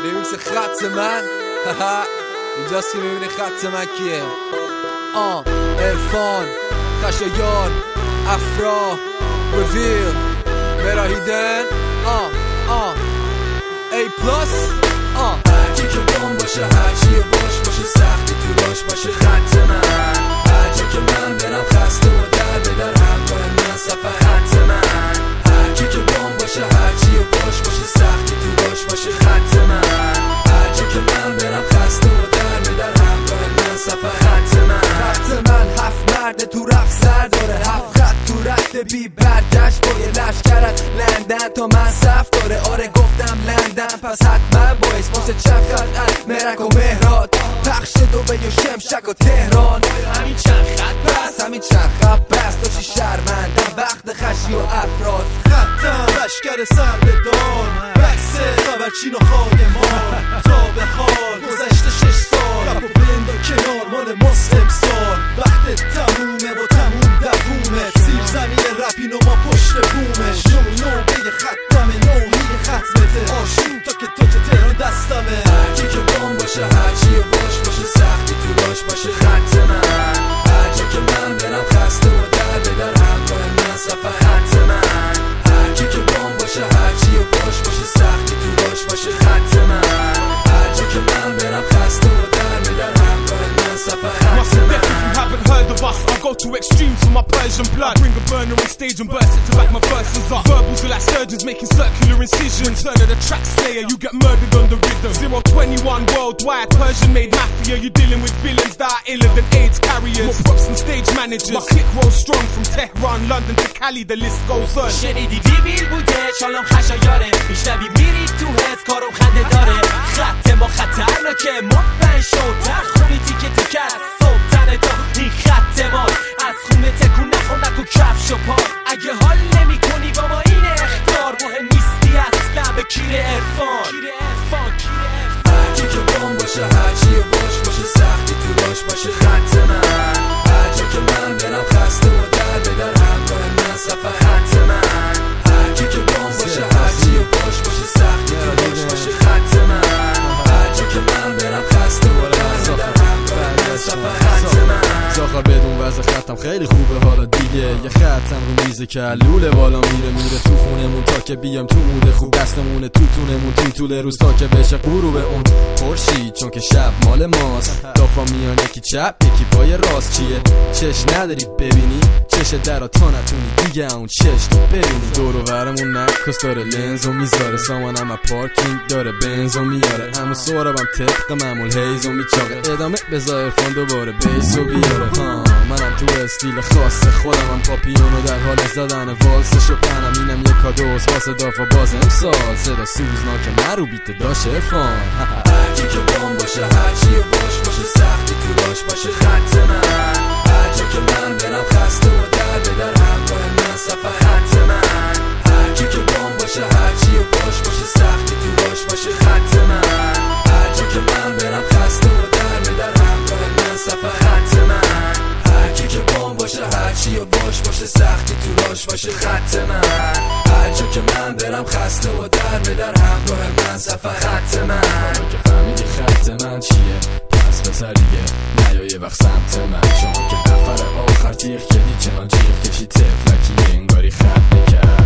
ریمیکس خط من اینجاست که میبینی خط من کیه. عرفان، خشایار، افرا، ریویل، مراهیدن، ای پلاس. هرکی که بام باشه، هرچی باشه سختی تو باش باشه خط من. هر جا که من برم خسته و در به در همراه من سفر خط من. هرکی که بام باشه، هرچی باشه سختی تو باش باشه خط من. هر جا که من برم خسته و در به در همراه من سفر خط من. خط من 7 مرد تو رفت سر داره، 7 خط تو رفت بی برگشت با یه لشکر از لندن تا من صف داره. آره گفتم لندن پس حتما باعث باشه چند خط از مرک و مهرات، پخش دوبه و شمشک و تهران. همین چند خط بس، همین چند خط بس تا چی شرمندم وقت خشی و افراز. خطم لشکر سر به دار، بکسه خبرچین و خادمان. تا به حال گذشته 6 سال، رپ و بلندا کنار مال ماست امسال. وقت تمومه و تموم دوومه، زیر زمین رپین و ما پشت بومش. نو بگه خطمه، نوهی ختمته، آشون تا که تاج تهران دستمه. هرکی که بام باشه، هرچی باشه سختی تو باش باشه خط من. هر جا که من برم خسته و در به در همراه من سفر خط من. هرکی که بام باشه، هرچی باشه سختی تو باش باشه خط من. هر جا که من برم خسته و در به در همراه من سفر خط من. If you haven't heard of us, I go to extremes for my Persian blood. Bring a burner on stage and burst it to back my verses up. Verbals are like surgeons making circular incisions. Turn of the track slayer, you get murdered on the rhythm. 021 worldwide, Persian made mafia. You're dealing with villains that are iller than AIDS carriers. More props than stage managers. My click rolls strong from Tehran, London to Cali, the list goes on. شنیدی دیویل بوده شالام خشایاره، میشنوی میری تو حس کارم خنده داره. خط ما خطرناکه، مطمئن شو در خونی تیکه تیکه از صبح تنه تا این خط ماست. از خونه تکون نخور نکن کفش و پا. اگه حال نمی کنی با ما این اختار، مهم نیستی اصلا به کیر عرفان. هرکی که بام باشه، هرچی باشه سختی تو باش باشه خط من. هر جا که من برم خسته و در به در همراه من سفر خط من. هرکی که بام باشه، هرچی باشه سختی تو باش باشه خط من. هر جا که من برم خسته و در به در همراه من سفر خط من. زاخر بدون وضع خطم خیلی خوبه حالا دیگه. یه خطم رو میزه که لوله بالا میره تو خونمون تا که بیام تو موده خوب. دستمونه تو تونمون تو طول روز تا که بشه غروب اون خورشید، چون که شب مال ماست. دافا میان یکی چپ یکی پای راست. چیه چش نداری ببینی، چش درا تا نتونی دیگه اون چش تو ببینی. دور و برمون نکس داره لنز و میذاره، سامانم از پارکینگ داره بنز و میاره. همون سرابم طبق معمول هیز و میچاقه. ادامه بذار عرفان دوباره بیس و بیاره. منم تو استیل خاص خودم هم پاپیونو در حال زدن والسش و پنم. اینم یه کادوست واسه دافا باز امسال. صدا سوزناک نرو بیت داشت عرفان. هرکی که بام باشه، هرچی باشه سختی تو باش باشه خط من. هر جا که من برم خسته و در به در همراه من سفر خط من. هرکی که بام باشه، هرچی باشه سختی تو باش باشه خط من. هر جا که من برم خسته و در به در همراه من سفر خط من. هرکی که بام باشه، هرچی باشه سختی تو باش باشه خط من. هر جا که من برم خسته و در به در همراه من سفر خط من. که فهمیدی خط من چیه پس بذار دیگه نیا یه وقت سمت من. چون که نفر آخر تیغ کردی چنان جیغ کشی تفلکی انگاری خط نکرد.